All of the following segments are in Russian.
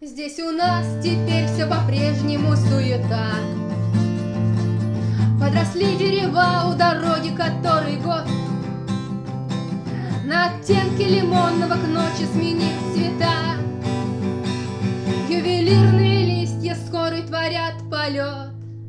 Здесь у нас теперь все по-прежнему суета. Подросли дерева у дороги, который год на оттенки лимонного к ночи сменит цвета. Ювелирные листья скорый творят полет,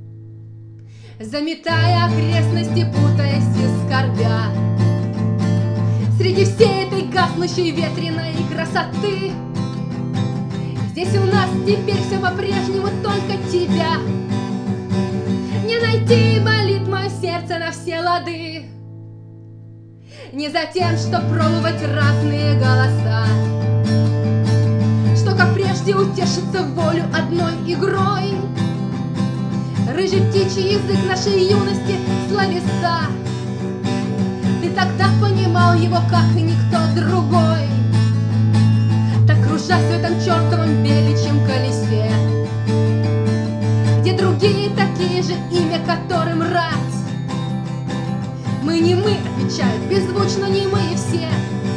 заметая окрестности, путаясь и скорбя. Среди всей этой гаснущей ветреной красоты здесь у нас теперь все по-прежнему только тебя не найти, болит мое сердце на все лады. Не за тем, что пробовать разные голоса, что, как прежде, утешиться в волю одной игрой. Рыжий птичий язык нашей юности словеса, ты тогда понимал его, как и никто другой. Так кружась в этом чертовом беличьем колесе, где другие такие же, имя которым рать. Мы не мы, отвечают, беззвучно не мы и все.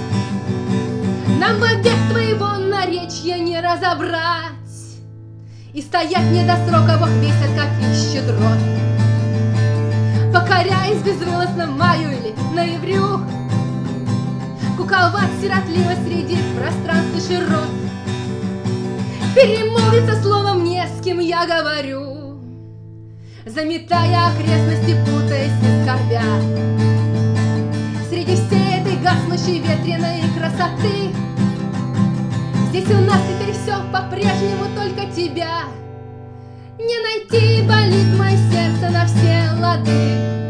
Нам вовек твоего наречья не разобрать и стоять не до срока, Бог весит, как ищет рот, покоряясь безвылазно маю или ноябрю, куковать сиротливо среди пространств и широт, перемолвиться словом не с кем я говорю, заметая окрестности, путаясь и скорбя. Среди всей этой гаснущей ветреной красоты здесь у нас теперь все по-прежнему только тебя не найти, болит мое сердце на все лады.